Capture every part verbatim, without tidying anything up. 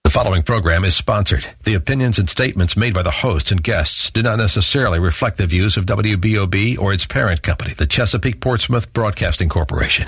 The following program is sponsored. The opinions and statements made by the hosts and guests do not necessarily reflect the views of W B O B or its parent company, the Chesapeake Portsmouth Broadcasting Corporation.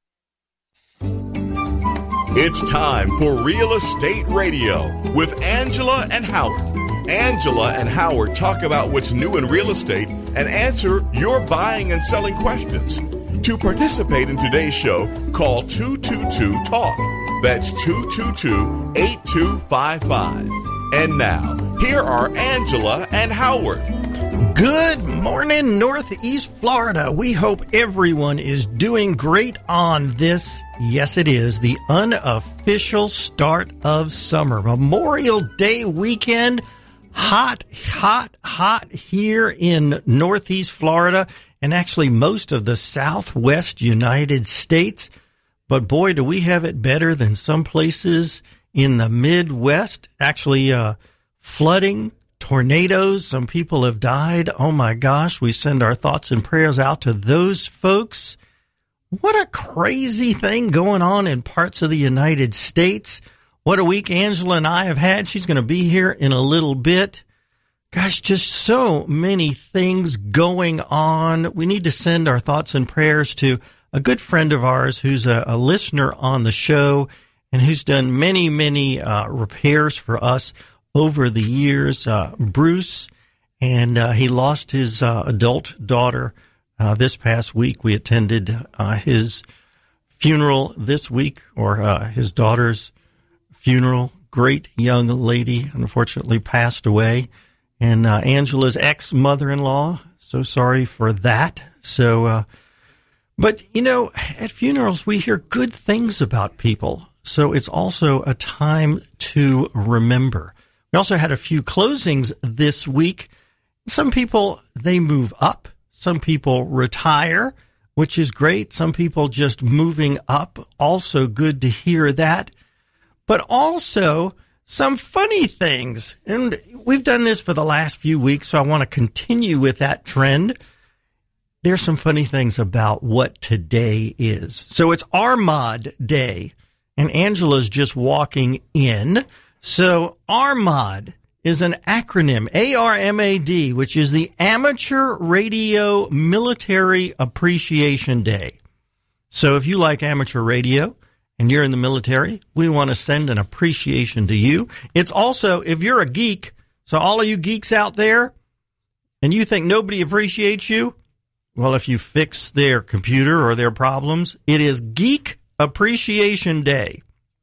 It's time for Real Estate Radio with Angela and Howard. Angela and Howard talk about what's new in real estate and answer your buying and selling questions. To participate in today's show, call two two two TALK. That's two two two, eight two five five. And now, here are Angela and Howard. Good morning, Northeast Florida. We hope everyone is doing great on this. Yes, it is the unofficial start of summer. Memorial Day weekend. Hot, hot, hot here in Northeast Florida and actually most of the Southwest United States. But boy, do we have it better than some places in the Midwest. Actually, uh, flooding, tornadoes, some people have died. Oh my gosh, we send our thoughts and prayers out to those folks. What a crazy thing going on in parts of the United States. What a week Angela and I have had. She's going to be here in a little bit. Gosh, just so many things going on. We need to send our thoughts and prayers to a good friend of ours who's a, a listener on the show and who's done many, many uh, repairs for us over the years, uh, Bruce. And uh, he lost his uh, adult daughter uh, this past week. We attended uh, his funeral this week, or uh, his daughter's funeral. Great young lady, unfortunately passed away. And uh, Angela's ex-mother-in-law, so sorry for that. So, uh, but, you know, at funerals, we hear good things about people. So it's also a time to remember. We also had a few closings this week. Some people, they move up. Some people retire, which is great. Some people just moving up. Also good to hear that. But also some funny things. And we've done this for the last few weeks, so I want to continue with that trend. There's some funny things about what today is. So it's Armad Day, and Angela's just walking in. So Armad is an acronym, A R M A D, which is the Amateur Radio Military Appreciation Day. So if you like amateur radio and you're in the military, we want to send an appreciation to you. It's also, if you're a geek, so all of you geeks out there, and you think nobody appreciates you, well, if you fix their computer or their problems, it is Geek Appreciation Day.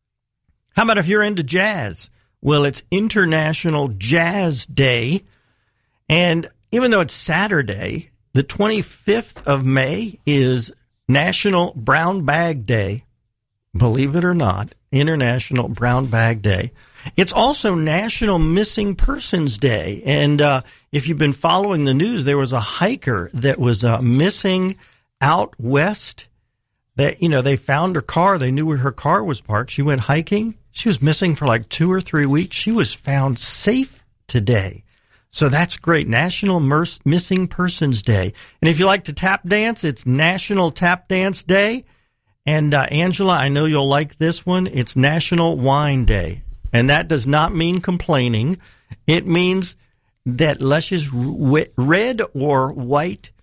How about if you're into jazz? Well, it's International Jazz Day. And even though it's Saturday, the twenty-fifth of May is National Brown Bag Day. Believe it or not, International Brown Bag Day. It's also National Missing Persons Day. And uh, if you've been following the news, there was a hiker that was uh, missing out west. That, you know, they found her car. They knew where her car was parked. She went hiking. She was missing for like two or three weeks. She was found safe today. So that's great. National Mer- Missing Persons Day. And if you like to tap dance, it's National Tap Dance Day. And uh, Angela, I know you'll like this one. It's National Wine Day. And that does not mean complaining. It means that luscious red or white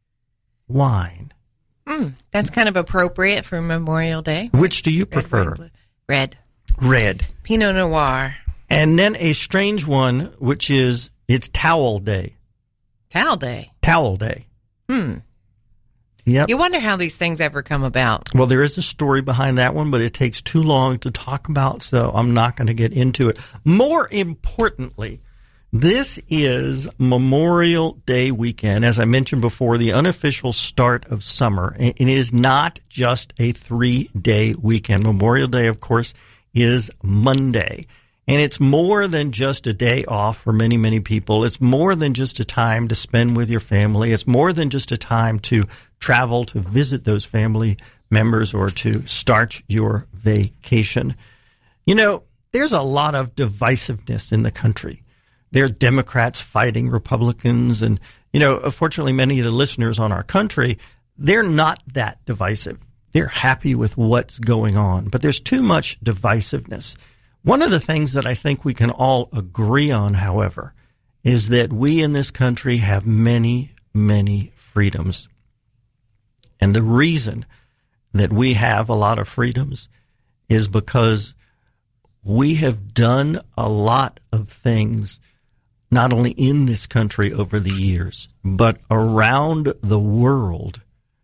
wine. Mm, that's kind of appropriate for Memorial Day. Which do you prefer? Red. Red. Red. Pinot Noir. And then a strange one, which is, it's Towel Day. Towel Day. Towel Day. Hmm. Yep. You wonder how these things ever come about. Well, there is a story behind that one, but it takes too long to talk about, so I'm not going to get into it. More importantly, this is Memorial Day weekend. As I mentioned before, the unofficial start of summer. It is not just a three-day weekend. Memorial Day, of course, is Monday. And it's more than just a day off for many, many people. It's more than just a time to spend with your family. It's more than just a time to travel to visit those family members or to start your vacation. You know, there's a lot of divisiveness in the country. There's Democrats fighting Republicans. And, you know, unfortunately, many of the listeners on our country, they're not that divisive. They're happy with what's going on. But there's too much divisiveness. One of the things that I think we can all agree on, however, is that we in this country have many, many freedoms. And the reason that we have a lot of freedoms is because we have done a lot of things, not only in this country over the years, but around the world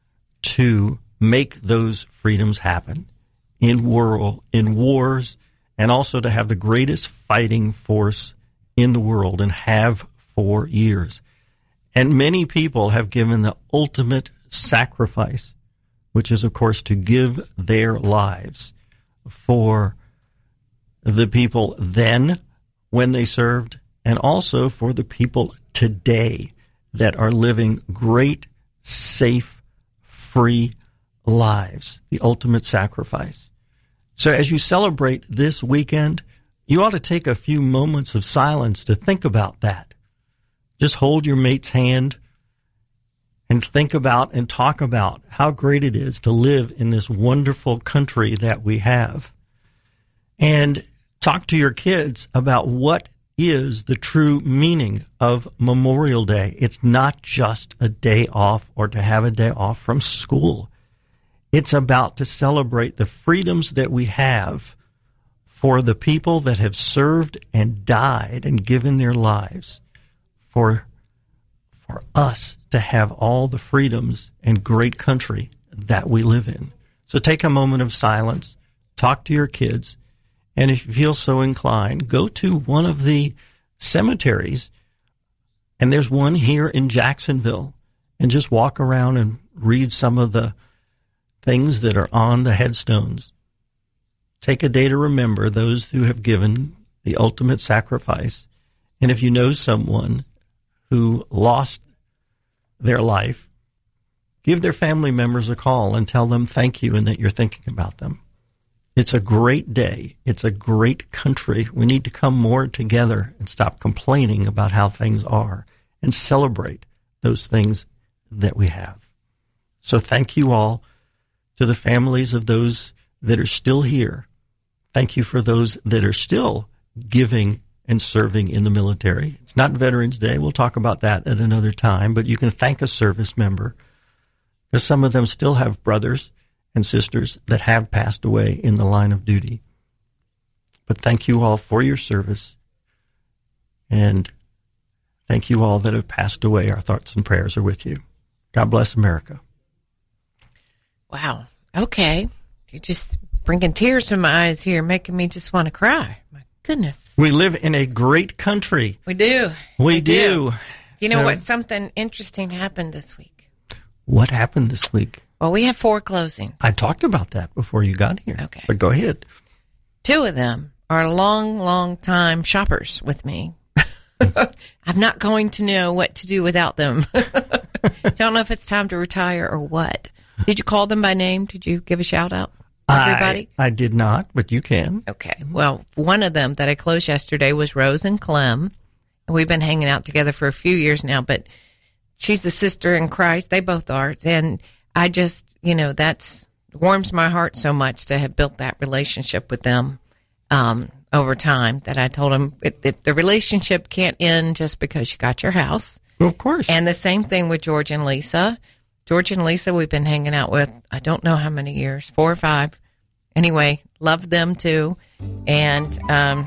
to make those freedoms happen in world, in wars, and also to have the greatest fighting force in the world and have for years. And many people have given the ultimate sacrifice, which is, of course, to give their lives for the people then when they served, and also for the people today that are living great, safe, free lives, the ultimate sacrifice. So as you celebrate this weekend, you ought to take a few moments of silence to think about that. Just hold your mate's hand and think about and talk about how great it is to live in this wonderful country that we have. And talk to your kids about what is the true meaning of Memorial Day. It's not just a day off or to have a day off from school. It's about to celebrate the freedoms that we have for the people that have served and died and given their lives for, for us to have all the freedoms and great country that we live in. So take a moment of silence, talk to your kids, and if you feel so inclined, go to one of the cemeteries, and there's one here in Jacksonville, and just walk around and read some of the things that are on the headstones. Take a day to remember those who have given the ultimate sacrifice. And if you know someone who lost their life, give their family members a call and tell them thank you and that you're thinking about them. It's a great day. It's a great country. We need to come more together and stop complaining about how things are and celebrate those things that we have. So thank you all. To the families of those that are still here, thank you for those that are still giving and serving in the military. It's not Veterans Day. We'll talk about that at another time, but you can thank a service member because some of them still have brothers and sisters that have passed away in the line of duty. But thank you all for your service, and thank you all that have passed away. Our thoughts and prayers are with you. God bless America. Wow. Okay. You're just bringing tears to my eyes here, making me just want to cry. My goodness. We live in a great country. We do. We I do. do. You know So- what? Something interesting happened this week. What happened this week? Well, we have four closings. I talked about that before you got here. Okay. But go ahead. Two of them are long, long time shoppers with me. I'm not going to know what to do without them. Don't know if it's time to retire or what. Did you call them by name? Did you give a shout out? Everybody? I, I did not, but you can. Okay. Well, one of them that I closed yesterday was Rose and Clem. We've been hanging out together for a few years now, but she's a sister in Christ. They both are. And I just, you know, that's warms my heart so much to have built that relationship with them um, over time that I told them it, it, the relationship can't end just because you got your house. Of course. And the same thing with George and Lisa. George and Lisa, we've been hanging out with, I don't know how many years, four or five. Anyway, love them too. And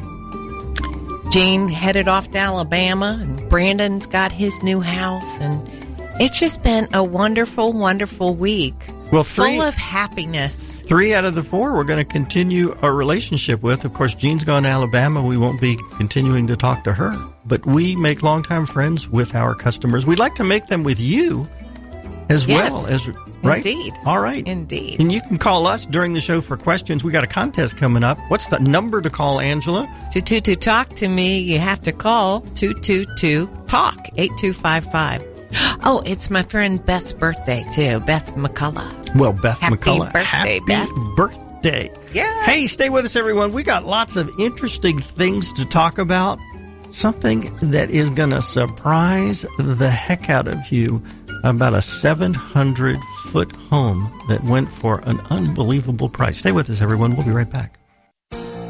um, Gene headed off to Alabama, and Brandon's got his new house. And it's just been a wonderful, wonderful week. Well, three, full of happiness. Three out of the four we're going to continue our relationship with. Of course, Jean's gone to Alabama. We won't be continuing to talk to her. But we make longtime friends with our customers. We'd like to make them with you as Yes, well. as right? indeed. All right. Indeed. And you can call us during the show for questions. We got a contest coming up. What's the number to call, Angela? To, to, to talk to me, you have to call two two two talk, eight two five five. Oh, it's my friend Beth's birthday, too. Beth McCullough. Well, Beth Happy McCullough, birthday, happy Beth. birthday. Yeah. Hey, stay with us, everyone. We got lots of interesting things to talk about. Something that is going to surprise the heck out of you about a seven hundred foot home that went for an unbelievable price. Stay with us, everyone. We'll be right back.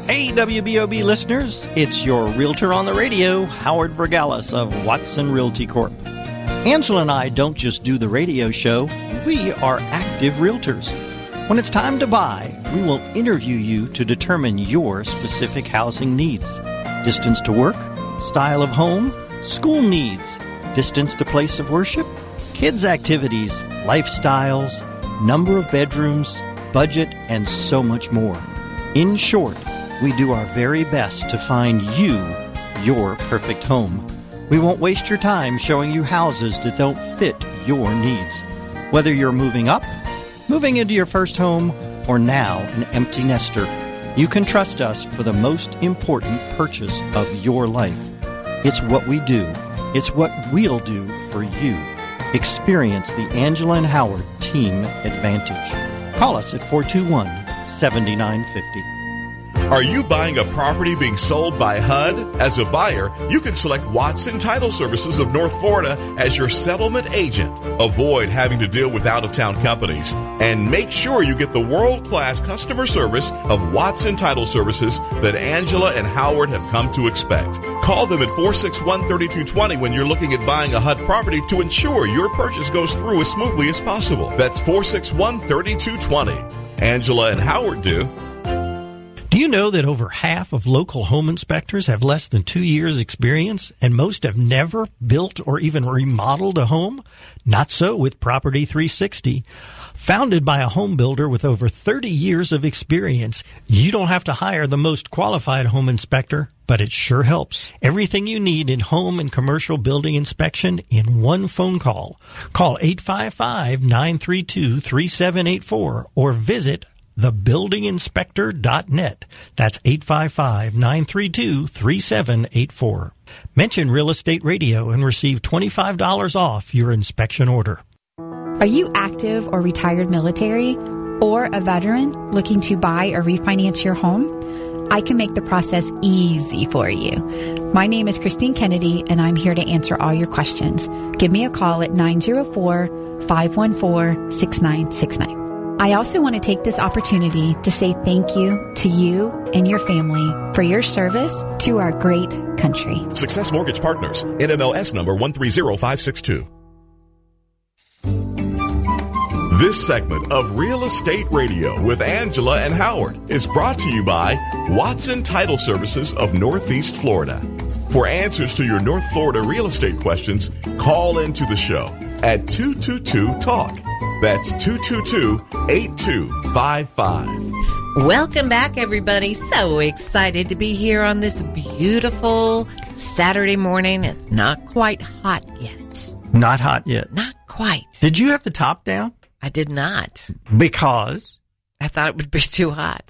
Hey, W B O B listeners, it's your realtor on the radio, Howard Vergalis of Watson Realty Corp. Angela and I don't just do the radio show, we are active realtors. When it's time to buy, we will interview you to determine your specific housing needs. Distance to work, style of home, school needs, distance to place of worship, kids' activities, lifestyles, number of bedrooms, budget, and so much more. In short, we do our very best to find you your perfect home. We won't waste your time showing you houses that don't fit your needs. Whether you're moving up, moving into your first home, or now an empty nester, you can trust us for the most important purchase of your life. It's what we do. It's what we'll do for you. Experience the Angela and Howard Team Advantage. Call us at four two one, seven nine five zero. Are you buying a property being sold by H U D? As a buyer, you can select Watson Title Services of North Florida as your settlement agent. Avoid having to deal with out-of-town companies and make sure you get the world-class customer service of Watson Title Services that Angela and Howard have come to expect. Call them at four six one, three two two zero when you're looking at buying a H U D property to ensure your purchase goes through as smoothly as possible. That's four six one, three two two zero. Angela and Howard do. Do you know that over half of local home inspectors have less than two years experience, and most have never built or even remodeled a home? Not so with Property three sixty. Founded by a home builder with over thirty years of experience, you don't have to hire the most qualified home inspector, but it sure helps. Everything you need in home and commercial building inspection in one phone call. Call eight five five, nine three two, three seven eight four or visit the building inspector dot net. That's eight five five, nine three two, three seven eight four. Mention Real Estate Radio and receive twenty-five dollars off your inspection order. Are you active or retired military or a veteran looking to buy or refinance your home? I can make the process easy for you. My name is Christine Kennedy, and I'm here to answer all your questions. Give me a call at nine zero four, five one four, six nine six nine. I also want to take this opportunity to say thank you to you and your family for your service to our great country. Success Mortgage Partners, N M L S number one three zero five six two. This segment of Real Estate Radio with Angela and Howard is brought to you by Watson Title Services of Northeast Florida. For answers to your North Florida real estate questions, call into the show at two two two talk. That's two two two, eight two five five. Welcome back, everybody. So excited to be here on this beautiful Saturday morning. It's not quite hot yet. Not hot yet. Not quite. Did you have the top down? I did not. Because? I thought it would be too hot.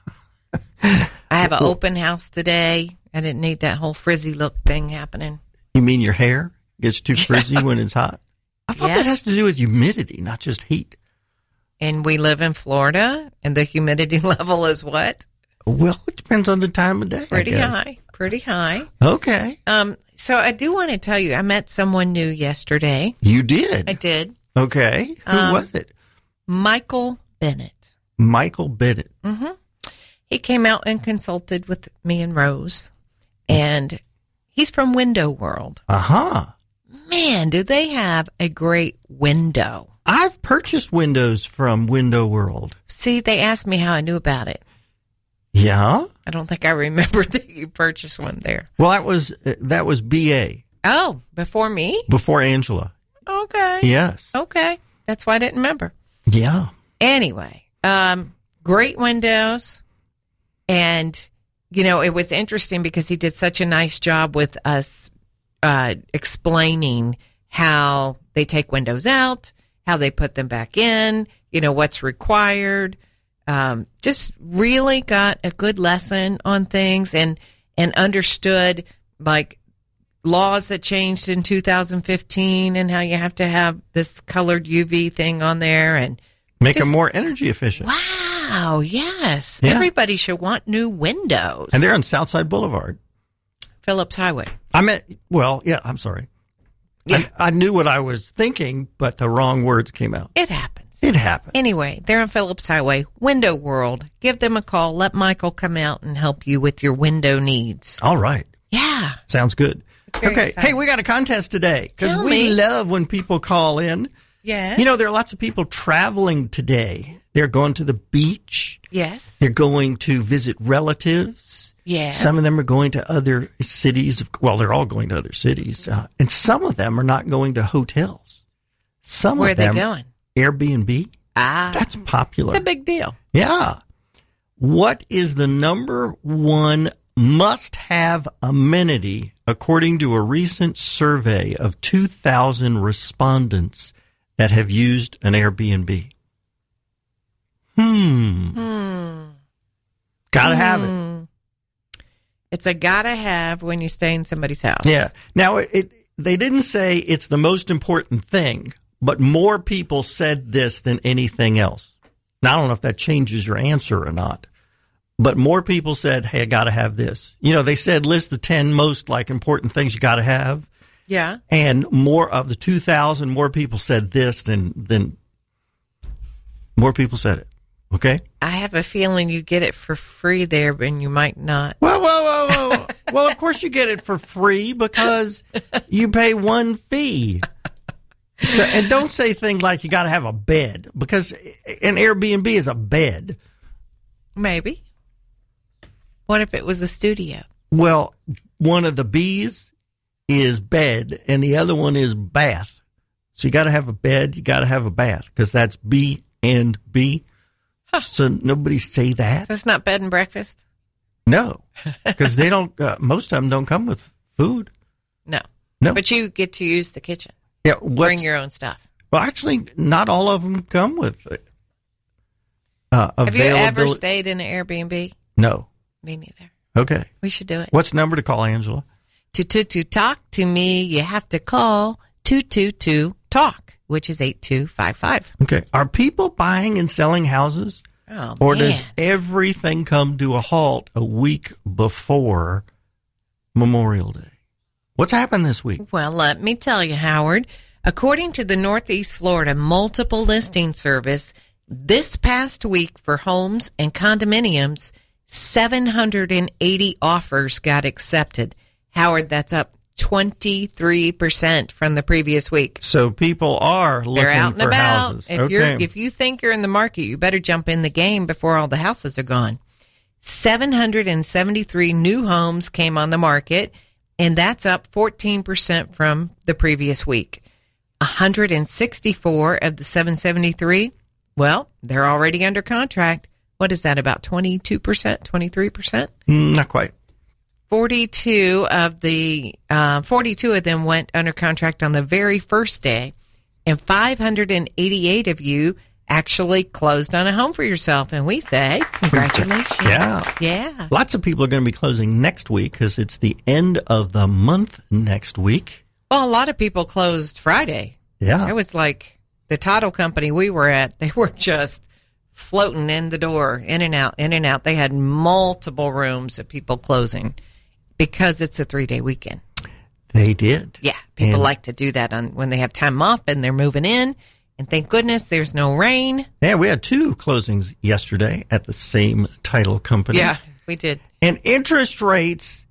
I have an open house today. I didn't need that whole frizzy look thing happening. You mean your hair gets too frizzy yeah. when it's hot? I thought yeah. that has to do with humidity, not just heat. And we live in Florida, and the humidity level is what? Well, it depends on the time of day. Pretty high. Pretty high. Okay. Um. So I do want to tell you, I met someone new yesterday. You did? I did. Okay. Who um, was it? Michael Bennett. Michael Bennett. Mm-hmm. He came out and consulted with me and Rose, and he's from Window World. Uh-huh. Man, do they have a great window. I've purchased windows from Window World. See, they asked me how I knew about it. Yeah? I don't think I remembered that you purchased one there. Well, that was that was B A. Oh, before me? Before Angela. Okay. Yes. Okay. That's why I didn't remember. Yeah. Anyway, um, great windows. And, you know, it was interesting because he did such a nice job with us uh, explaining how they take windows out, how they put them back in, you know, what's required. Um, just really got a good lesson on things and, and understood, like, laws that changed in two thousand fifteen and how you have to have this colored U V thing on there and make just, them more energy efficient. Wow, yes. Yeah. Everybody should want new windows. And they're on Southside Boulevard. Phillips Highway. I meant, well, yeah, I'm sorry. Yeah. I, I knew what I was thinking, but the wrong words came out. It happens. It happens. Anyway, they're on Phillips Highway, Window World. Give them a call. Let Michael come out and help you with your window needs. All right. Yeah. Sounds good. very Okay. exciting. Hey, we got a contest today because Tell we me. love when people call in. Yes. You know, there are lots of people traveling today. They're going to the beach. Yes. They're going to visit relatives. Yes. Some of them are going to other cities. Well, they're all going to other cities. Uh, and some of them are not going to hotels. Some Where are of them they going? Airbnb. Ah. That's popular. It's a big deal. Yeah. What is the number one must-have amenity according to a recent survey of two thousand respondents that have used an Airbnb? Hmm. Hmm. Gotta have it. Hmm. It's a gotta have when you stay in somebody's house. Yeah. Now, it they didn't say it's the most important thing, but more people said this than anything else. Now, I don't know if that changes your answer or not, but more people said, hey, I got to have this. You know, they said list the ten most like important things you got to have. Yeah. And more of the two thousand, more people said this than, than more people said it. Okay? I have a feeling you get it for free there, but you might not. Whoa, whoa, whoa, whoa. Well, of course you get it for free because you pay one fee. So, and don't say things like you got to have a bed because an Airbnb is a bed. Maybe. What if it was a studio? Well, one of the B's is bed and the other one is bath. So you got to have a bed, you got to have a bath because that's B and B. Huh. So nobody say that. That's not bed and breakfast? No, because they don't, uh, most of them don't come with food. No. No. But you get to use the kitchen. Yeah, Bring your own stuff. Well, actually, not all of them come with uh, Have you availability. ever stayed in an Airbnb? No. Me neither. Okay. We should do it. What's the number to call, Angela? To, to, to talk to me, you have to call two two two talk, which is eight two five five. Okay. Are people buying and selling houses? Oh, Or man. does everything come to a halt a week before Memorial Day? What's happened this week? Well, let me tell you, Howard. According to the Northeast Florida Multiple Listing Service, this past week for homes and condominiums, seven hundred eighty offers got accepted. Howard, that's up twenty-three percent from the previous week. So people are looking They're out and for about. houses. If okay. you're if you think you're in the market, you better jump in the game before all the houses are gone. seven hundred seventy-three new homes came on the market, and that's up fourteen percent from the previous week. one hundred sixty-four of the seven hundred seventy-three, well, they're already under contract. What is that, about twenty-two percent, twenty-three percent? Mm, not quite. forty-two of the uh, forty-two of them went under contract on the very first day, and five hundred eighty-eight of you actually closed on a home for yourself. And we say, congratulations. Yeah. Yeah. Lots of people are going to be closing next week because it's the end of the month next week. Well, a lot of people closed Friday. Yeah. It was like the title company we were at, they were just floating in the door, in and out, in and out. They had multiple rooms of people closing because it's a three-day weekend. They did. Yeah, people And- like to do that on when they have time off and they're moving in. And thank goodness there's no rain. Yeah, we had two closings yesterday at the same title company. Yeah, we did. And interest rates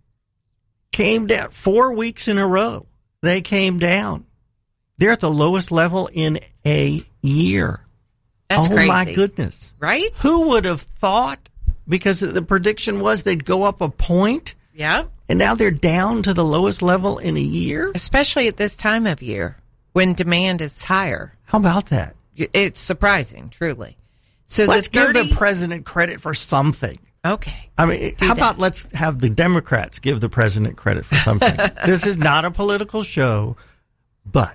came down four weeks in a row. They came down. They're at the lowest level in a year. That's oh, crazy. my goodness. Right? Who would have thought? Because the prediction was they'd go up a point, Yeah. and now they're down to the lowest level in a year? Especially at this time of year when demand is higher. How about that? It's surprising, truly. So Let's the thirty give the president credit for something. Okay. I mean, Do how that. about let's have the Democrats give the president credit for something? This is not a political show, but.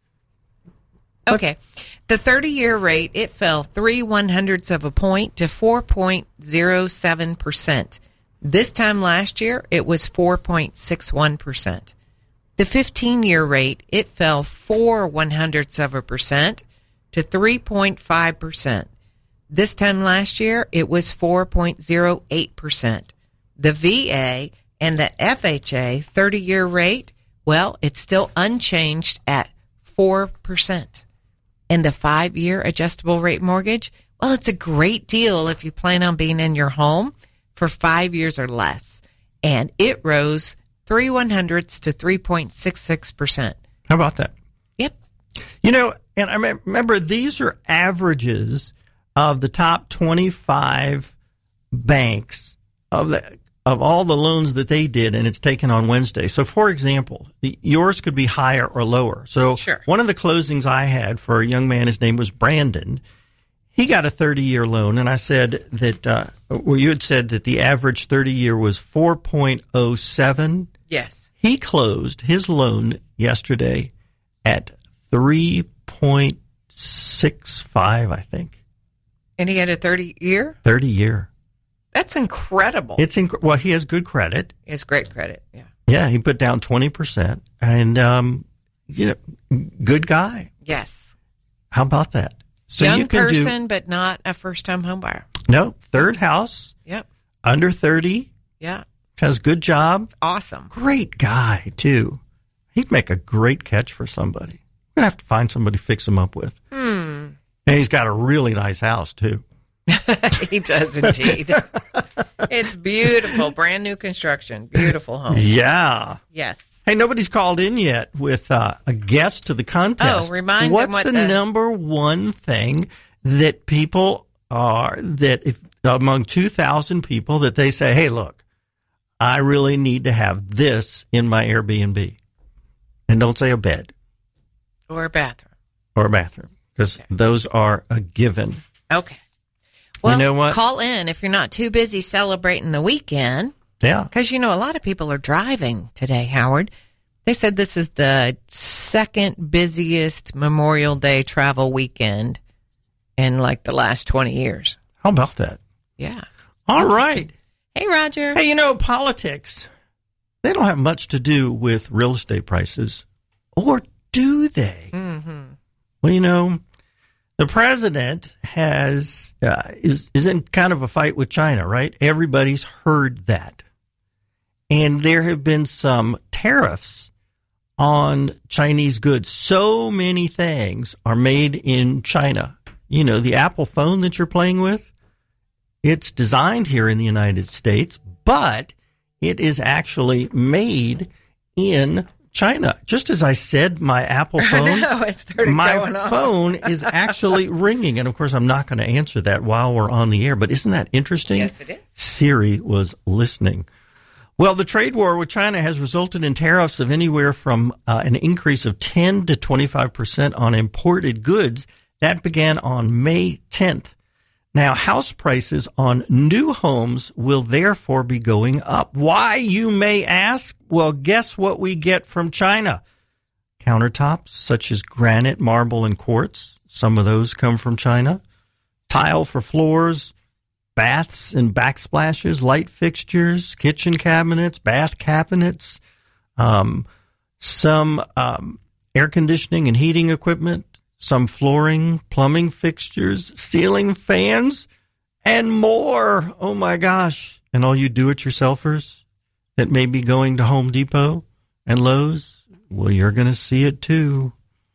Okay. The thirty-year rate, it fell three one-hundredths of a point to four point zero seven percent. This time last year, it was four point six one percent. The fifteen-year rate, it fell four one-hundredths of a percent to three point five percent. This time last year, it was four point zero eight percent. The V A and the F H A thirty-year rate, well, it's still unchanged at four percent. and the five-year adjustable rate mortgage, well, it's a great deal if you plan on being in your home for five years or less. And it rose three one hundredths to three point six six percent. How about that? Yep. You know, and I remember these are averages of the top twenty-five banks of the of all the loans that they did, and it's taken on Wednesday. So, for example, yours could be higher or lower. So, sure. One of the closings I had for a young man, his name was Brandon. He got a thirty-year loan, and I said that, uh, well, you had said that the average thirty-year was four point oh seven. Yes. He closed his loan yesterday at three point six five, I think. And he had a thirty-year? thirty-year. That's incredible. It's inc- Well, he has good credit. He has great credit, yeah. Yeah, he put down twenty percent, and, um, you know, good guy. Yes. How about that? So Young you can person, do, but not a first-time home buyer. No, third house, Yep. under thirty, Yeah. has good job. Awesome. Great guy, too. He'd make a great catch for somebody. We're going to have to find somebody to fix him up with. Hmm. And he's got a really nice house, too. He does indeed. It's beautiful. Brand new construction. Beautiful home. Yeah. Yes. Hey, nobody's called in yet with uh, a guess to the contest. Oh, remind them What's what the, the number one thing that people are, that if among two thousand people that they say, hey, look, I really need to have this in my Airbnb. And don't say a bed. Or a bathroom. Or a bathroom. Because Okay. those are a given. Okay. Well, You know what? call in if you're not too busy celebrating the weekend. Yeah. Because, you know, a lot of people are driving today, Howard. They said this is the second busiest Memorial Day travel weekend in like the last twenty years. How about that? Yeah. All right. Hey, Roger. Hey, you know, politics, they don't have much to do with real estate prices. Or do they? Mm-hmm. Well, you know, the president has uh, is, is in kind of a fight with China, right? Everybody's heard that. And there have been some tariffs on Chinese goods. So many things are made in China. You know, the Apple phone that you're playing with, it's designed here in the United States, but it is actually made in China. Just as I said, my Apple phone, I know, it started my going off. phone is actually ringing. And of course, I'm not going to answer that while we're on the air. But isn't that interesting? Yes, it is. Siri was listening. Well, the trade war with China has resulted in tariffs of anywhere from uh, an increase of ten to twenty-five percent on imported goods. That began on May tenth. Now, house prices on new homes will therefore be going up. Why, you may ask? Well, guess what we get from China? Countertops such as granite, marble, and quartz. Some of those come from China. Tile for floors, baths and backsplashes, light fixtures, kitchen cabinets, bath cabinets, um, some um, air conditioning and heating equipment, some flooring, plumbing fixtures, ceiling fans, and more. Oh, my gosh. And all you do-it-yourselfers that may be going to Home Depot and Lowe's, well, you're going to see it too.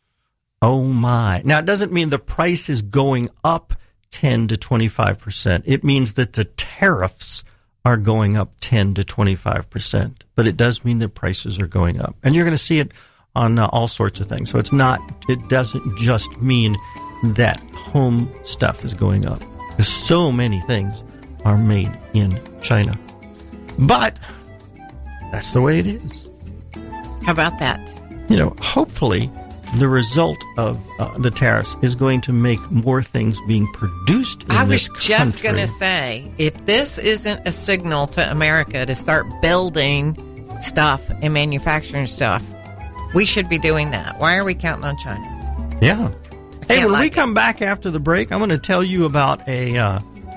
Oh, my. Now, it doesn't mean the price is going up ten to twenty-five percent. It means that the tariffs are going up ten to twenty-five percent. But it does mean that prices are going up. And you're going to see it on uh, all sorts of things. So it's not, it doesn't just mean that home stuff is going up. Because so many things are made in China. But that's the way it is. How about that? You know, hopefully the result of uh, the tariffs is going to make more things being produced in I this was just country. going to say, if this isn't a signal to America to start building stuff and manufacturing stuff, we should be doing that. Why are we counting on China? Yeah. Hey, can't when like we it. come back after the break, I'm going to tell you about a uh,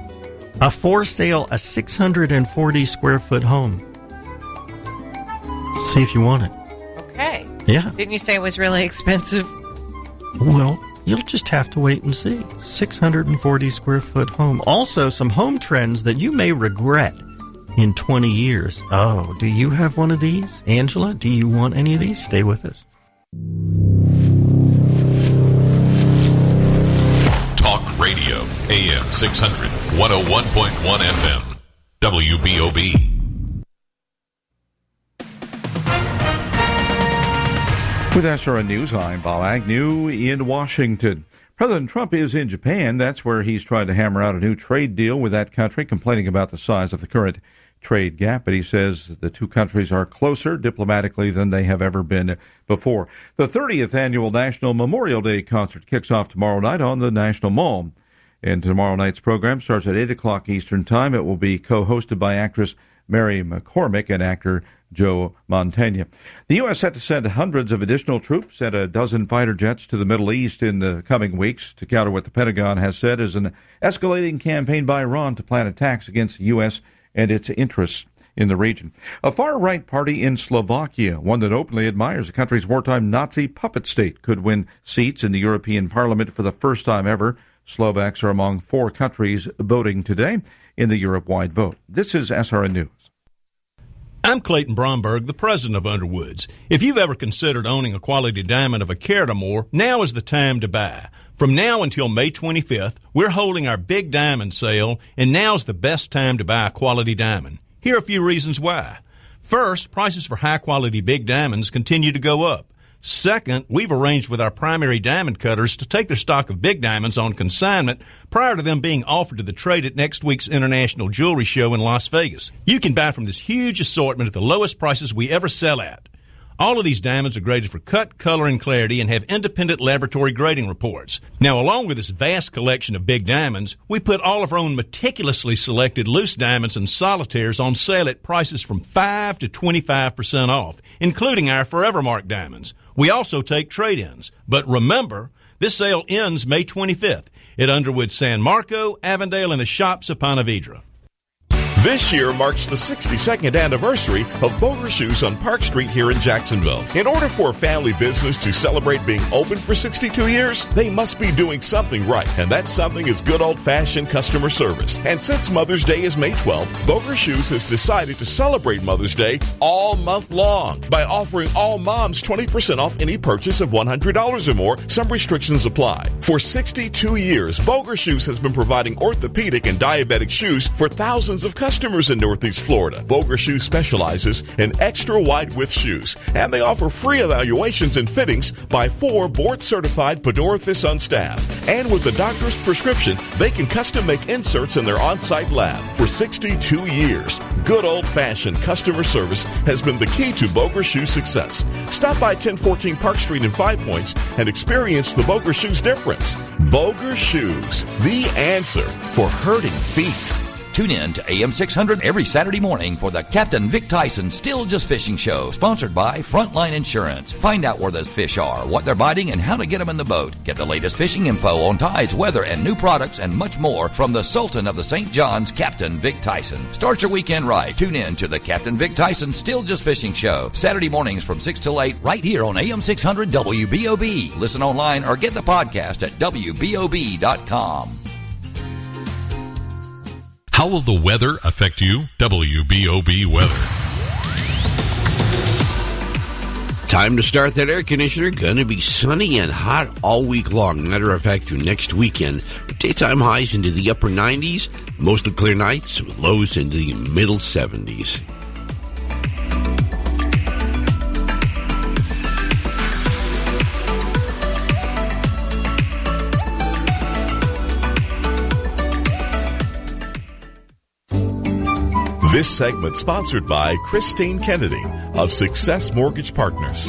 a for sale, a six hundred forty square foot home. See if you want it. Okay. Yeah. Didn't you say it was really expensive? Well, you'll just have to wait and see. six hundred forty square foot home. Also, some home trends that you may regret in twenty years. Oh, do you have one of these? Angela, do you want any of these? Stay with us. Radio, A M six hundred, one oh one point one F M, W B O B. With S R N News, I'm Bob Agnew in Washington. President Trump is in Japan. That's where he's trying to hammer out a new trade deal with that country, complaining about the size of the current trade gap. But he says the two countries are closer diplomatically than they have ever been before. The thirtieth annual National Memorial Day concert kicks off tomorrow night on the National Mall. And tomorrow night's program starts at eight o'clock Eastern Time. It will be co-hosted by actress Mary McCormick and actor Joe Mantegna. The U S set to send hundreds of additional troops and a dozen fighter jets to the Middle East in the coming weeks to counter what the Pentagon has said is an escalating campaign by Iran to plan attacks against the U S and its interests in the region. A far-right party in Slovakia, one that openly admires the country's wartime Nazi puppet state, could win seats in the European Parliament for the first time ever. Slovaks are among four countries voting today in the Europe-wide vote. This is S R N News. I'm Clayton Bromberg, the president of Underwoods. If you've ever considered owning a quality diamond of a carat or more, now is the time to buy. From now until May twenty-fifth, we're holding our big diamond sale, and now's the best time to buy a quality diamond. Here are a few reasons why. First, prices for high-quality big diamonds continue to go up. Second, we've arranged with our primary diamond cutters to take their stock of big diamonds on consignment prior to them being offered to the trade at next week's International Jewelry Show in Las Vegas. You can buy from this huge assortment at the lowest prices we ever sell at. All of these diamonds are graded for cut, color, and clarity and have independent laboratory grading reports. Now, along with this vast collection of big diamonds, we put all of our own meticulously selected loose diamonds and solitaires on sale at prices from five to twenty-five percent off, including our Forevermark diamonds. We also take trade-ins. But remember, this sale ends May twenty-fifth at Underwood San Marco, Avondale, and the Shops of Ponte Vedra. This year marks the sixty-second anniversary of Boger Shoes on Park Street here in Jacksonville. In order for a family business to celebrate being open for sixty-two years, they must be doing something right, and that something is good old-fashioned customer service. And since Mother's Day is May twelfth, Boger Shoes has decided to celebrate Mother's Day all month long by offering all moms twenty percent off any purchase of one hundred dollars or more. Some restrictions apply. For sixty-two years, Boger Shoes has been providing orthopedic and diabetic shoes for thousands of customers. Customers in Northeast Florida. Boger Shoes specializes in extra wide width shoes, and they offer free evaluations and fittings by four board-certified podorthists on staff. And with the doctor's prescription, they can custom make inserts in their on-site lab. For sixty-two years, good old-fashioned customer service has been the key to Boger Shoes' success. Stop by ten fourteen Park Street in Five Points and experience the Boger Shoes difference. Boger Shoes, the answer for hurting feet. Tune in to A M six hundred every Saturday morning for the Captain Vic Tyson Still Just Fishing Show, sponsored by Frontline Insurance. Find out where those fish are, what they're biting, and how to get them in the boat. Get the latest fishing info on tides, weather, and new products, and much more from the Sultan of the Saint John's, Captain Vic Tyson. Start your weekend right. Tune in to the Captain Vic Tyson Still Just Fishing Show, Saturday mornings from six till eight, right here on A M six hundred W B O B. Listen online or get the podcast at W B O B dot com. How will the weather affect you? W B O B weather. Time to start that air conditioner. Going to be sunny and hot all week long. Matter of fact, through next weekend. Daytime highs into the upper nineties. Mostly clear nights with lows into the middle seventies. This segment sponsored by Christine Kennedy of Success Mortgage Partners.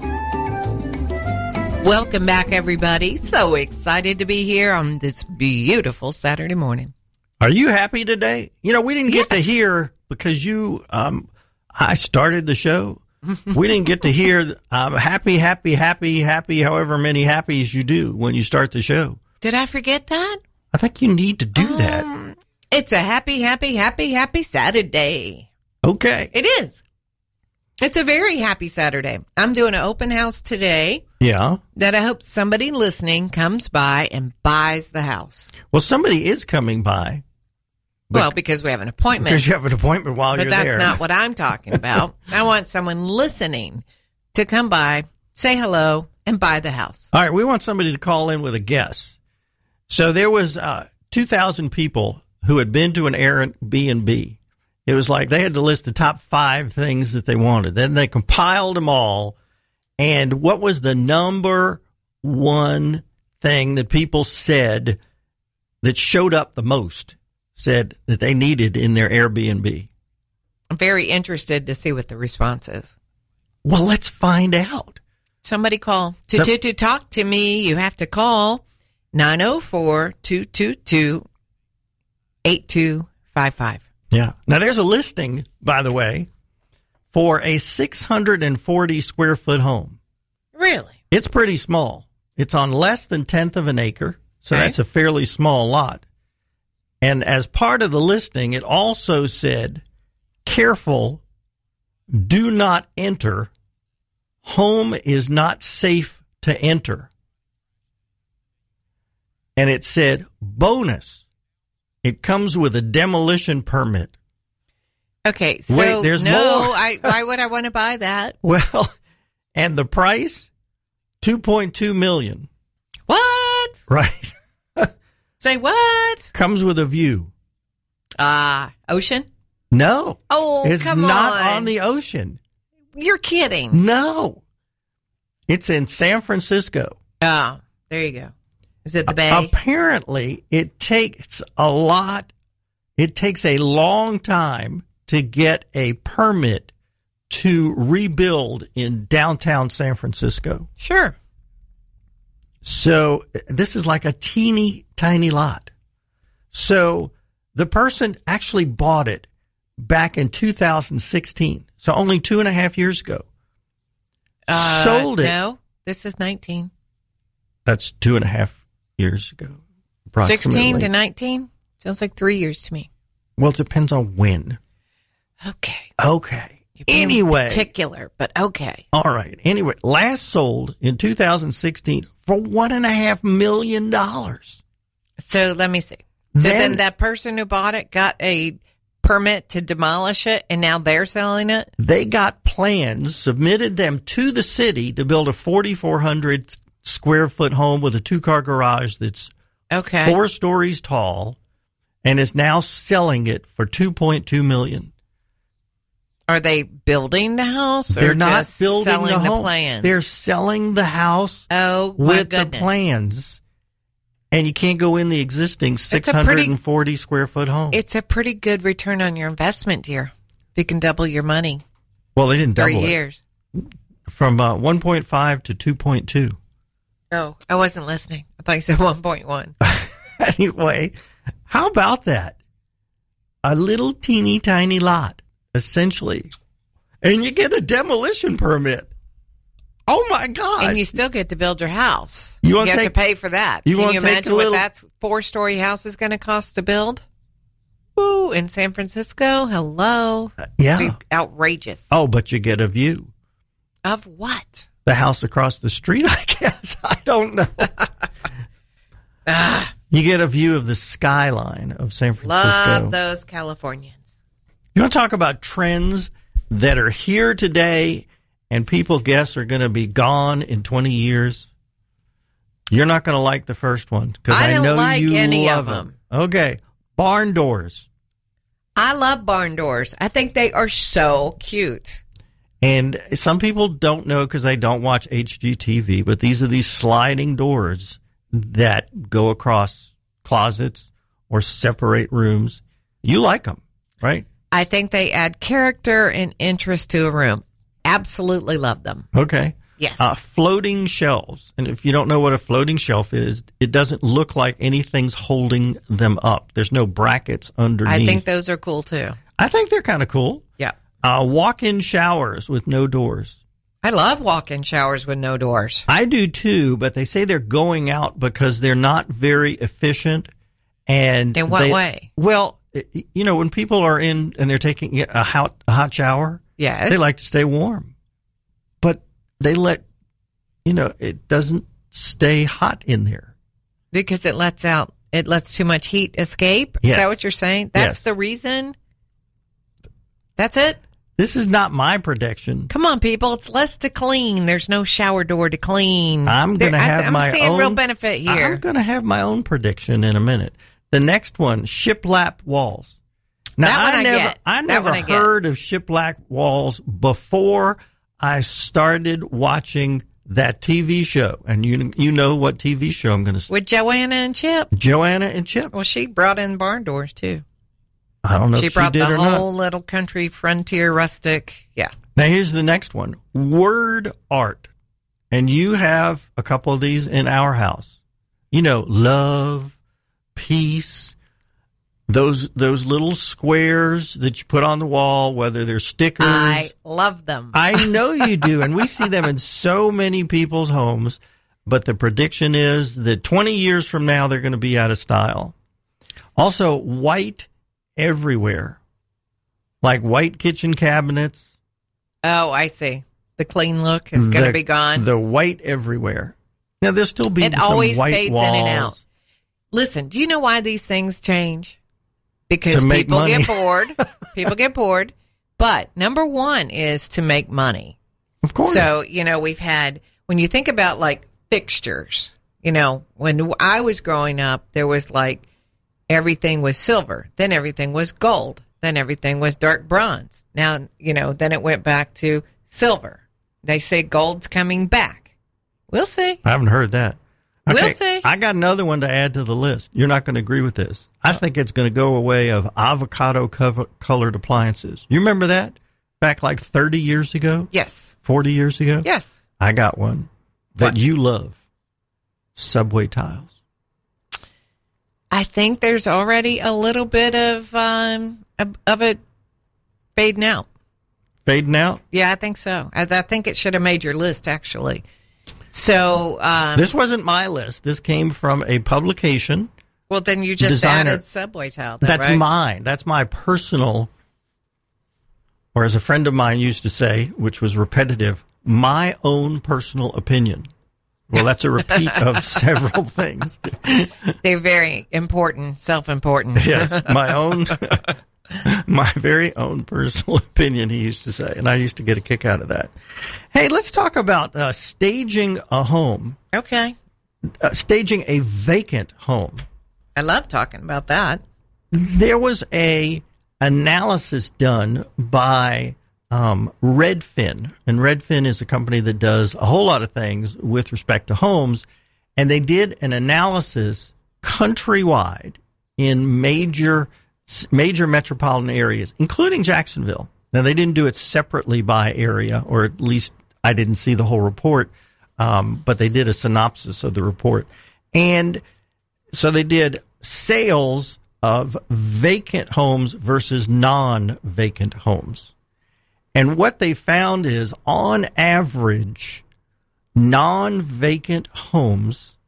Welcome back, everybody. So excited to be here on this beautiful Saturday morning. Are you happy today? You know, we didn't get Yes. to hear because you, um, I started the show. We didn't get to hear um, happy, happy, happy, happy, however many happies you do when you start the show. Did I forget that? I think you need to do that. Um, It's a happy, happy, happy, happy Saturday. Okay. It is. It's a very happy Saturday. I'm doing an open house today Yeah. that I hope somebody listening comes by and buys the house. Well, somebody is coming by. Well, because we have an appointment. Because you have an appointment while but you're that's there. not what I'm talking about. I want someone listening to come by, say hello, and buy the house. All right. We want somebody to call in with a guess. So there was uh, two thousand people who had been to an Airbnb. It was like they had to list the top five things that they wanted. Then they compiled them all. And what was the number one thing that people said that showed up the most, said that they needed in their Airbnb? I'm very interested to see what the response is. Well, let's find out. Somebody call. To, So- to, to talk to me, you have to call nine oh four, two two two, eight two five five. Yeah. Now, there's a listing, by the way, for a six hundred forty square foot home. Really? It's pretty small. It's on less than tenth of an acre, so Okay. that's a fairly small lot. And as part of the listing, it also said, careful, do not enter. Home is not safe to enter. And it said, bonus, it comes with a demolition permit. Okay, so Wait, there's no, more. I, why would I want to buy that? Well, and the price, two point two million What? dollars. Right. Say what? Comes with a view. Ah, ocean? No. Oh, it's come not on. on the ocean. You're kidding. No. It's in San Francisco. Oh, there you go. Is it the Bay? Apparently, it takes a lot, it takes a long time to get a permit to rebuild in downtown San Francisco. Sure. So this is like a teeny tiny lot. So the person actually bought it back in two thousand sixteen. So only two and a half years ago. Uh, Sold it. No, this is nineteen. That's two and a half years ago. sixteen Approximately. to nineteen? Sounds like three years to me. Well, it depends on when. Okay. Okay. You're being Anyway. particular, but okay. All right. Anyway, last sold in two thousand sixteen for one and a half million dollars. So let me see. So Then- then, that person who bought it got a permit to demolish it, and now they're selling it? They got plans, submitted them to the city to build a forty-four hundred square foot home with a two car garage that's Okay. four stories tall, and is now selling it for two point two million dollars. Are they building the house? They're or not just building selling the the home. plans? They're selling the house oh, my with the goodness. plans, and you can't go in the existing a six pretty- hundred forty square foot home. It's a pretty good return on your investment, dear. If you can double your money. Well, they didn't double Three it. years. From uh, one point five to two point two. Oh, I wasn't listening. I thought you said one point one. Anyway, how about that? A little teeny tiny lot, essentially. And you get a demolition permit. Oh, my God. And you still get to build your house. You You, wanna have take- to pay for that. you Can wanna you take imagine a what little- that four-story house is going to cost to build? Woo, in San Francisco? Hello. yeah. Be outrageous. Oh, but you get a view. Of what? The house across the street, I guess. I don't know. Ah, You get a view of the skyline of San Francisco. love those Californians. You want to talk about trends that are here today and people guess are going to be gone in twenty years? You're not going to like the first one because I I, don't know like you any love of them. Okay, barn doors. I love barn doors. I think they are so cute. And some people don't know because they don't watch H G T V, but these are these sliding doors that go across closets or separate rooms. You like them, right? I think they add character and interest to a room. Absolutely love them. Okay. Yes. Uh, floating shelves. And if you don't know what a floating shelf is, it doesn't look like anything's holding them up. There's no brackets underneath. I think those are cool too. I think they're kind of cool. Yeah. Uh, walk-in showers with no doors. I love walk-in showers with no doors. I do too, but they say they're going out because they're not very efficient. And In what they- way? Well, you know, when people are in and they're taking a hot, a hot shower, Yes. they like to stay warm. But they let, you know, it doesn't stay hot in there. Because it lets out, it lets too much heat escape. Yes. Is that what you're saying? That's Yes. the reason? That's it? This is not my prediction. Come on, people. It's less to clean. There's no shower door to clean. I'm going to have I'm my seeing own real benefit here. I'm going to have my own prediction in a minute. The next one, shiplap walls. Now, that one I, I never, get. I That never one I get. heard of shiplap walls before I started watching that T V show. And you you know what T V show I'm going to say. With Joanna and Chip. Joanna and Chip. Well, she brought in barn doors, too. I don't know She if she brought did the or whole not. little country frontier rustic. Yeah. Now, here's the next one. Word art. And you have a couple of these in our house. You know, love, peace, those those little squares that you put on the wall, whether they're stickers. I love them. I know you do, and we see them in so many people's homes, but the prediction is that twenty years from now, they're going to be out of style. Also, white everywhere, like white kitchen cabinets. Oh, I see. The clean look is going to be gone. The white everywhere. Now, there'll still be It some always white fades walls. in and out. Listen, do you know why these things change? Because To make people money. get bored. People get bored. But number one is to make money. Of course. So, you know, we've had, when you think about like fixtures, you know, when I was growing up, there was like everything was silver, then everything was gold, then everything was dark bronze. Now, you know, then it went back to silver. They say gold's coming back. We'll see. I haven't heard that. We'll Okay, see. I got another one to add to the list. You're not going to agree with this. I think it's going to go away of avocado cover- colored appliances. You remember that back like thirty years ago? Yes. forty years ago? Yes. I got one that What? you love. Subway tiles. I think there's already a little bit of um of, of it fading out. Fading out? Yeah, I think so. I, I think it should have made your list, actually. So, um, This wasn't my list. This came from a publication. well, then you just designer. added Subway tile. Then, That's right? mine. That's my personal, or as a friend of mine used to say, which was repetitive, my own personal opinion. Well, that's a repeat of several things. They're very important, self-important. Yes, my own, my very own personal opinion, he used to say, and I used to get a kick out of that. Hey, let's talk about uh, staging a home, Okay. uh, staging a vacant home. I love talking about that. There was a analysis done by um, Redfin, and Redfin is a company that does a whole lot of things with respect to homes, and they did an analysis countrywide in major major metropolitan areas, including Jacksonville. Now, they didn't do it separately by area, or at least I didn't see the whole report, um, but they did a synopsis of the report. And so they did sales of vacant homes versus non-vacant homes. And what they found is, on average, non-vacant homes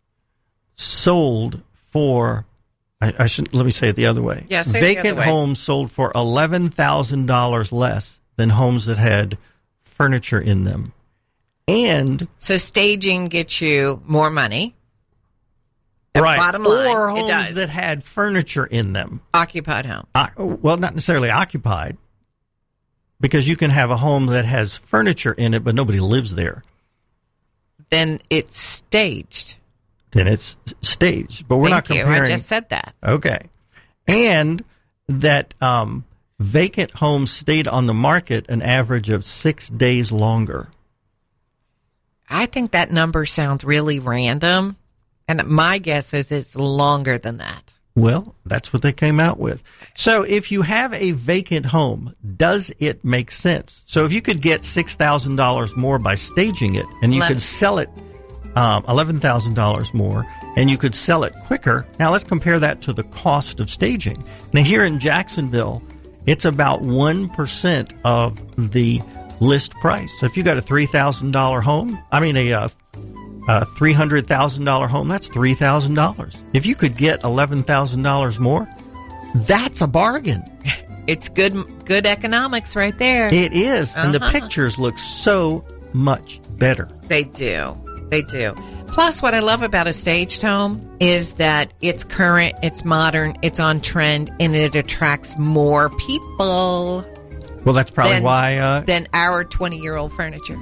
sold for, I, I should, let me say it the other way. Yeah, say it the vacant other way. homes sold for eleven thousand dollars less than homes that had furniture in them. And So staging gets you more money. The right, Bottom line, or it homes does. that had furniture in them. Occupied home. Uh, well, not necessarily occupied, because you can have a home that has furniture in it, but nobody lives there. Then it's staged. Then it's staged. But we're Thank not you. comparing. I just said that. Okay. And that um, vacant homes stayed on the market an average of six days longer. I think that number sounds really random. And my guess is it's longer than that. Well, that's what they came out with. So if you have a vacant home, does it make sense? So if you could get six thousand dollars more by staging it, and you Eleven. could sell it um, eleven thousand dollars more, and you could sell it quicker. Now let's compare that to the cost of staging. Now here in Jacksonville, it's about one percent of the list price. So if you got a three thousand dollars home, I mean a uh, a three hundred thousand dollars home, that's three thousand dollars. If you could get eleven thousand dollars more, that's a bargain. It's good good economics right there. It is. And the Uh-huh. pictures look so much better. They do. They do. Plus, what I love about a staged home is that it's current, it's modern, it's on trend, and it attracts more people. Well, that's probably than, why. Uh, than our twenty-year-old furniture.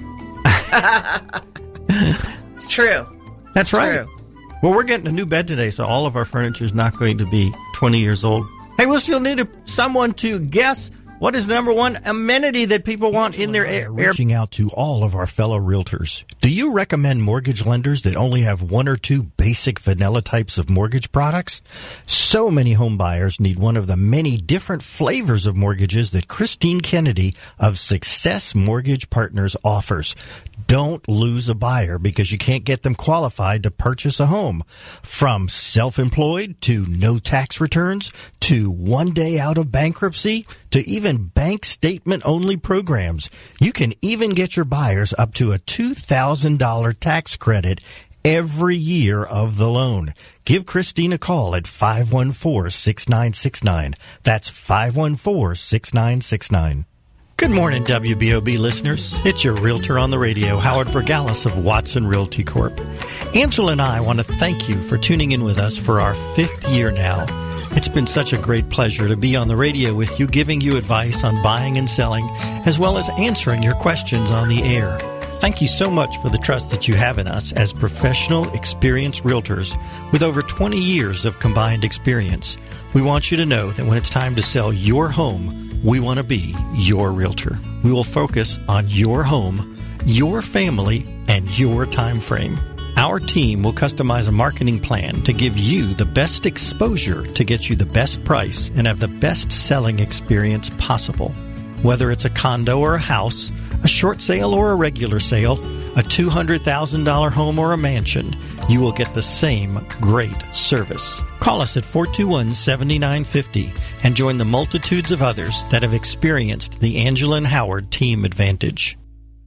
It's true. That's it's right. True. Well, we're getting a new bed today, so all of our furniture is not going to be twenty years old. Hey, we'll still need a, someone to guess what is the number one amenity that people want in their air. Reaching out to all of our fellow realtors. Do you recommend mortgage lenders that only have one or two basic vanilla types of mortgage products? So many home buyers need one of the many different flavors of mortgages that Christine Kennedy of Success Mortgage Partners offers. Don't lose a buyer because you can't get them qualified to purchase a home. From self-employed to no tax returns to one day out of bankruptcy to even bank statement only programs. You can even get your buyers up to a two thousand dollars tax credit every year of the loan. Give Christine a call at five one four, six nine six nine. That's five one four, six nine six nine. Good morning, W B O B listeners. It's your realtor on the radio, Howard Vergalis of Watson Realty Corp. Angela and I want to thank you for tuning in with us for our fifth year now. It's been such a great pleasure to be on the radio with you, giving you advice on buying and selling, as well as answering your questions on the air. Thank you so much for the trust that you have in us as professional, experienced realtors with over twenty years of combined experience. We want you to know that when it's time to sell your home, we want to be your realtor. We will focus on your home, your family, and your time frame. Our team will customize a marketing plan to give you the best exposure to get you the best price and have the best selling experience possible. Whether it's a condo or a house, a short sale or a regular sale, a two hundred thousand dollars home or a mansion, you will get the same great service. Call us at four two one, seven nine five zero and join the multitudes of others that have experienced the Angela and Howard team advantage.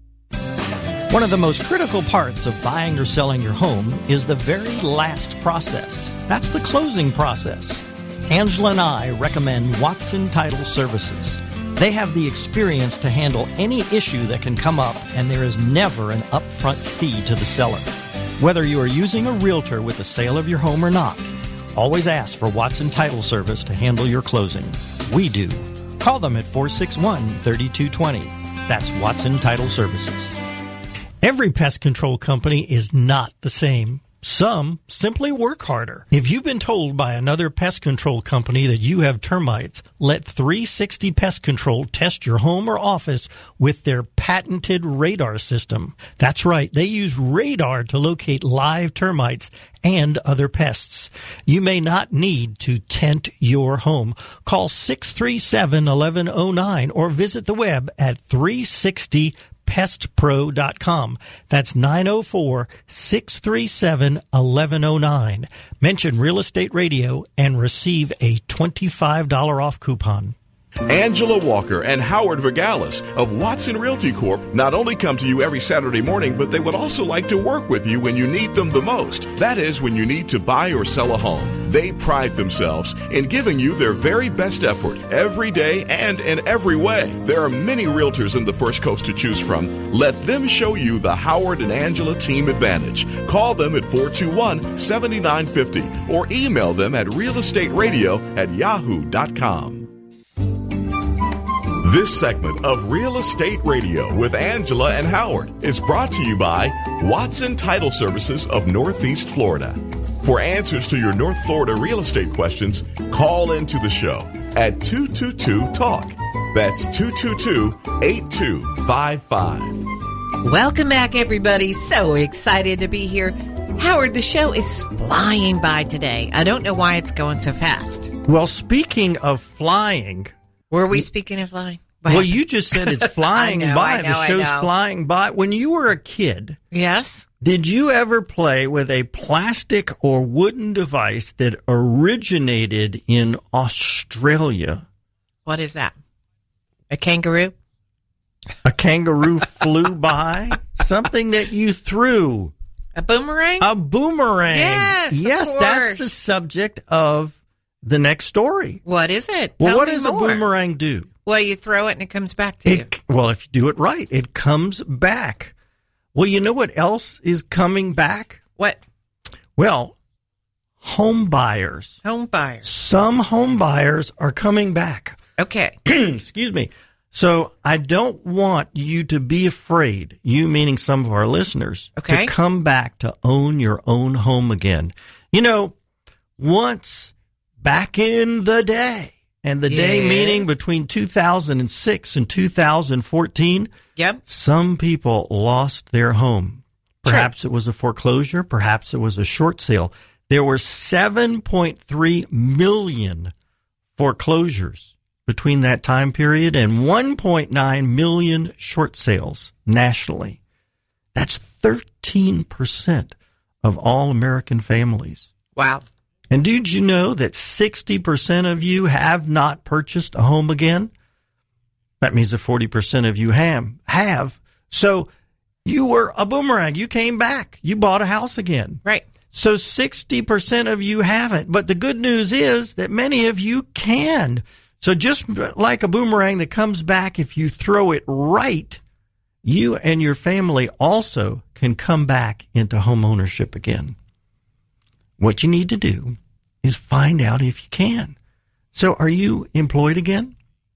One of the most critical parts of buying or selling your home is the very last process. That's the closing process. Angela and I recommend Watson Title Services. They have the experience to handle any issue that can come up, and there is never an upfront fee to the seller. Whether you are using a realtor with the sale of your home or not, always ask for Watson Title Service to handle your closing. We do. Call them at four six one, three two two zero. That's Watson Title Services. Every pest control company is not the same. Some simply work harder. If you've been told by another pest control company that you have termites, let three sixty Pest Control test your home or office with their patented radar system. That's right, they use radar to locate live termites and other pests. You may not need to tent your home. Call six three seven, one one zero nine or visit the web at three sixty pest pro dot com. That's nine oh four, six three seven, one one zero nine. Mention Real Estate Radio and receive a twenty-five dollars off coupon. Angela Walker and Howard Vergalis of Watson Realty Corp not only come to you every Saturday morning, but they would also like to work with you when you need them the most. That is, when you need to buy or sell a home. They pride themselves in giving you their very best effort every day and in every way. There are many realtors in the First Coast to choose from. Let them show you the Howard and Angela team advantage. Call them at four two one, seven nine five zero or email them at realestateradio at yahoo dot com. This segment of Real Estate Radio with Angela and Howard is brought to you by Watson Title Services of Northeast Florida. For answers to your North Florida real estate questions, call into the show at two two two talk. That's two two two, eight two five five. Welcome back, everybody. So excited to be here. Howard, the show is flying by today. I don't know why it's going so fast. Well, speaking of flying... Were we speaking of flying? Well, you just said it's flying I know, by. I know, the show's I know. flying by. When you were a kid, yes, did you ever play with a plastic or wooden device that originated in Australia? What is that? A kangaroo? A kangaroo flew by? Something that you threw. A boomerang? A boomerang. Yes, of Yes, that's course. the subject of the next story. What is it? Well, Tell what me does more. a boomerang do? Well, you throw it and it comes back to you. It, well, if you do it right, it comes back. Well, you know what else is coming back? What? Well, home buyers. Home buyers. Some home buyers are coming back. Okay. Excuse me. So I don't want you to be afraid, you meaning some of our listeners, okay. to come back to own your own home again. You know, once back in the day, and the yes. day meaning between two thousand six and two thousand fourteen, yep. some people lost their home. Perhaps sure. it was a foreclosure. Perhaps it was a short sale. There were seven point three million foreclosures between that time period and one point nine million short sales nationally. That's thirteen percent of all American families. Wow. And did you know that sixty percent of you have not purchased a home again? That means that forty percent of you have. have. So you were a boomerang. You came back. You bought a house again. Right. So sixty percent of you haven't. But the good news is that many of you can. So just like a boomerang that comes back, if you throw it right, you and your family also can come back into home ownership again. What you need to do is find out if you can. So are you employed again?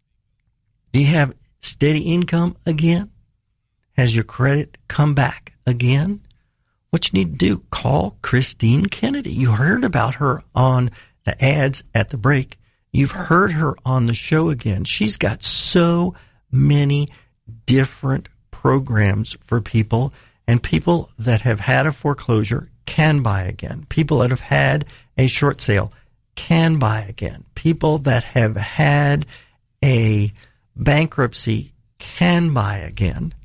Do you have steady income again? Has your credit come back again? What you need to do, call Christine Kennedy. You heard about her on the ads at the break. You've heard her on the show again. She's got so many different programs for people, and people that have had a foreclosure can buy again. People that have had a short sale can buy again. People that have had a bankruptcy can buy again.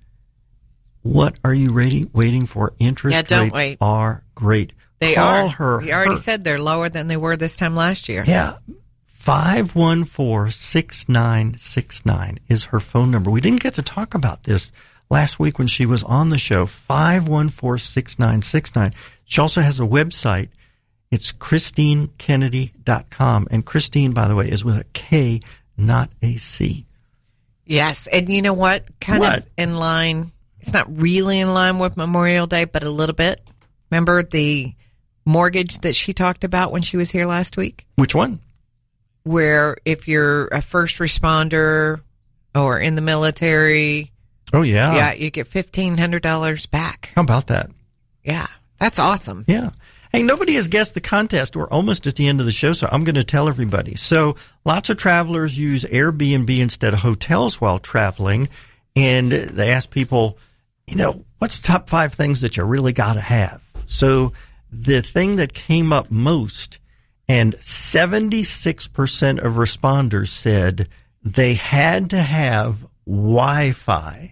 What are you waiting, waiting for? Interest yeah, don't rates wait. are great. They Call are. her. You already her. said they're lower than they were this time last year. Yeah. five one four, six nine six nine is her phone number. We didn't get to talk about this last week when she was on the show. five one four, six nine six nine. She also has a website. It's Christine Kennedy dot com. And Christine, by the way, is with a K, not a C. Yes. And you know what? Kind what? of in line. It's not really in line with Memorial Day, but a little bit. Remember the mortgage that she talked about when she was here last week? Which one? Where if you're a first responder or in the military, oh yeah, yeah, you get fifteen hundred dollars back. How about that? Yeah, that's awesome. Yeah. Hey, nobody has guessed the contest. We're almost at the end of the show, so I'm going to tell everybody. So lots of travelers use Airbnb instead of hotels while traveling, and they ask people, you know, what's the top five things that you really got to have? So the thing that came up most, and seventy-six percent of responders said they had to have Wi-Fi.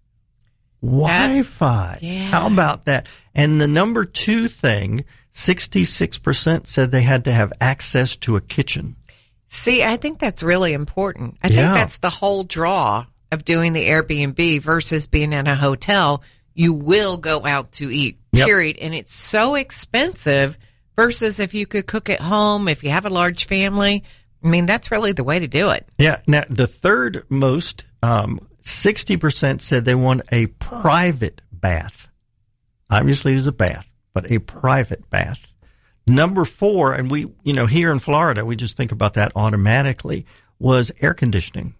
Wi-Fi. That, yeah. How about that? And the number two thing, sixty-six percent said they had to have access to a kitchen. See, I think that's really important. I Yeah. think that's the whole draw of doing the Airbnb versus being in a hotel. You will go out to eat, Yep. period. And it's so expensive versus if you could cook at home, if you have a large family. I mean, that's really the way to do it. Yeah. Now, the third most, um, sixty percent said they want a private bath. Obviously, it's a bath, but a private bath. Number four, and we, you know, here in Florida, we just think about that automatically, was air conditioning.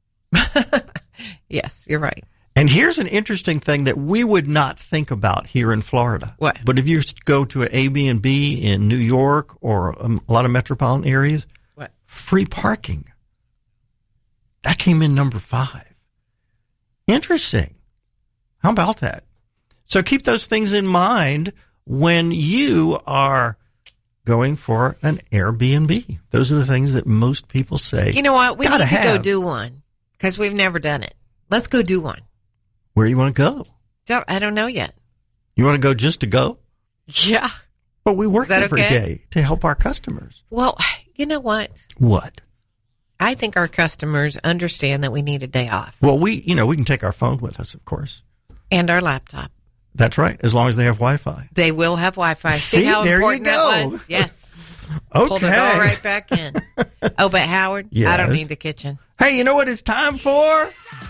Yes, you're right. And here's an interesting thing that we would not think about here in Florida. What? But if you go to an A B and B in New York or um, a lot of metropolitan areas, what? Free parking. That came in number five. Interesting. How about that? So keep those things in mind when you are going for an Airbnb. Those are the things that most people say. You know what? We need to have. go do one because we've never done it. Let's go do one. Where you want to go? Don't, I don't know yet. You want to go just to go? Yeah. But we work Is that every okay? day to help our customers. Well, you know what? What? I think our customers understand that we need a day off. Well, we, you know, we can take our phone with us, of course. And our laptop. That's right, as long as they have Wi-Fi. They will have Wi-Fi. See, See how there you important go. that was? Yes. Okay. Pulled it all right back in. Oh, but Howard, Yes. I don't need the kitchen. Hey, you know what it's time for?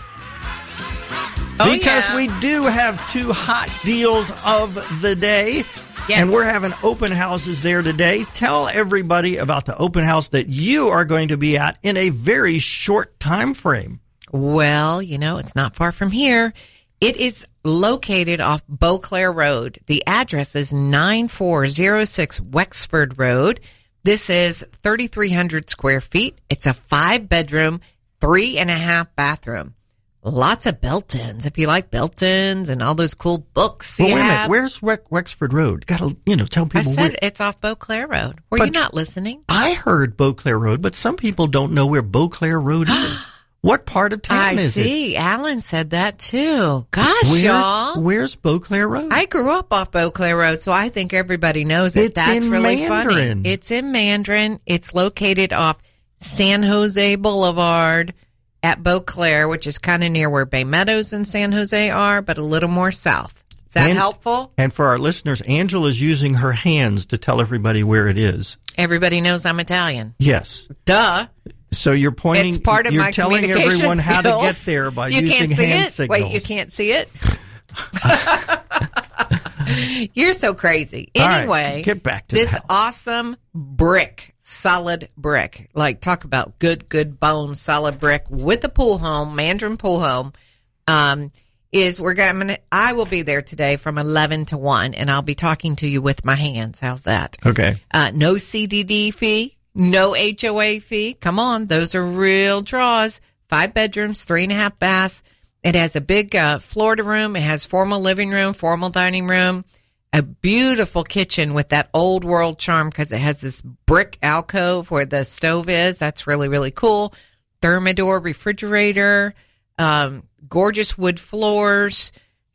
Oh, Because yeah. we do have two hot deals of the day. Yes. And we're having open houses there today. Tell everybody about the open house that you are going to be at in a very short time frame. Well, you know, it's not far from here. It is located off Beauclair Road. The address is nine four zero six Wexford Road. This is thirty-three hundred square feet. It's a five-bedroom, three and a half bathroom. Lots of built-ins. If you like built-ins and all those cool books well, you wait a have. minute. Where's Wex- Wexford Road? Got to, you know, tell people. I said where... it's off Beauclair Road. Were But you not listening? I heard Beauclair Road, but some people don't know where Beauclair Road is. What part of town I is it? see. Alan said that too. Gosh, Where's, y'all. where's Beauclair Road? I grew up off Beauclair Road, so I think everybody knows it. It's That's in really Mandarin. funny. It's in Mandarin. It's located off San Jose Boulevard at Beauclair, which is kind of near where Bay Meadows and San Jose are, but a little more south. Is that and, helpful? And for our listeners, Angela's using her hands to tell everybody where it is. Everybody knows I'm Italian. Yes. Duh. So you're pointing, It's part of you're my telling communication everyone how to get skills. there by you using can't see hand it? signals. Wait, you can't see it? You're so crazy. All right, Anyway, get back to this the house. awesome brick, solid brick. Like, talk about good, good bone, solid brick with a pool home, Mandarin pool home. Um, is we're gonna. I will be there today from eleven to one, and I'll be talking to you with my hands. How's that? Okay. Uh, no C D D fee, no H O A fee. Come on, those are real draws. Five bedrooms, three and a half baths. It has a big uh, Florida room. It has formal living room, formal dining room, a beautiful kitchen with that old world charm because it has this brick alcove where the stove is. That's really, really cool. Thermador refrigerator, um, gorgeous wood floors,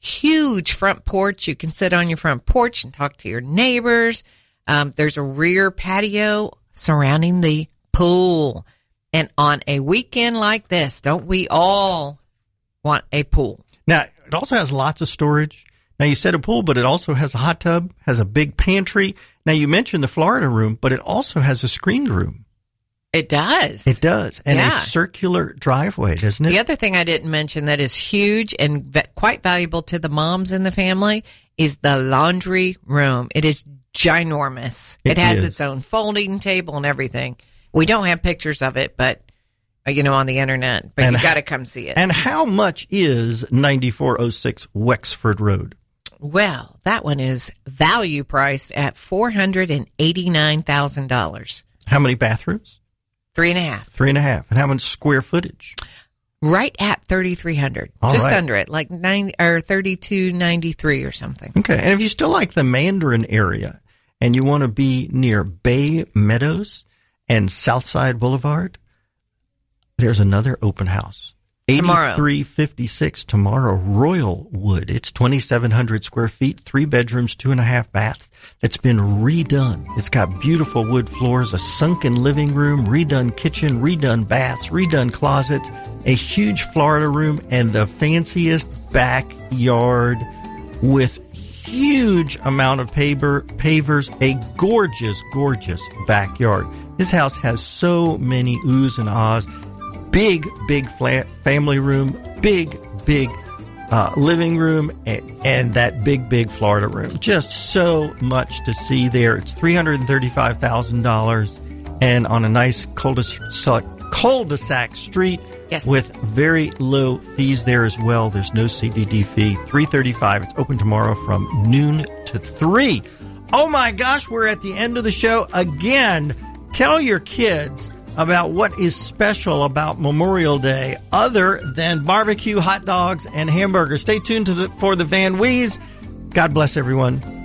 huge front porch. You can sit on your front porch and talk to your neighbors. Um, there's a rear patio surrounding the pool. And on a weekend like this, don't we all want a pool? Now, it also has lots of storage. Now, you said a pool, but it also has a hot tub, has a big pantry. Now, you mentioned the Florida room, but it also has a screened room. It does. It does. And Yeah. a circular driveway, doesn't it? The other thing I didn't mention that is huge and ve- quite valuable to the moms in the family is the laundry room. It is ginormous. It, It has is. its own folding table and everything. We don't have pictures of it, but uh, you know, on the internet. But And you h- got to come see it. And how much is ninety-four oh six Wexford Road? Well, that one is value priced at four hundred and eighty nine thousand dollars. How many bathrooms? Three and a half. Three and a half. And how much square footage? Right at thirty three hundred. All Just right. under it, like nine or thirty two ninety three or something. Okay. And if you still like the Mandarin area and you want to be near Bay Meadows and Southside Boulevard, there's another open house. Tomorrow. eighty-three fifty-six Tomorrow Royal Wood. It's twenty-seven hundred square feet, three bedrooms, two and a half baths. It's been redone. It's got beautiful wood floors, a sunken living room, redone kitchen, redone baths, redone closet, a huge Florida room, and the fanciest backyard with huge amount of paver, pavers, a gorgeous, gorgeous backyard. This house has so many oohs and ahs. Big, big flat family room, big, big uh, living room, and, and that big, big Florida room. Just so much to see there. It's three hundred thirty-five thousand dollars and on a nice cul-de-sac, cul-de-sac street Yes. with very low fees there as well. There's no C D D fee. three thirty-five. It's open tomorrow from noon to three. Oh my gosh, we're at the end of the show again. Tell your kids about what is special about Memorial Day other than barbecue, hot dogs, and hamburgers. Stay tuned to the, for the Van Wees. God bless everyone.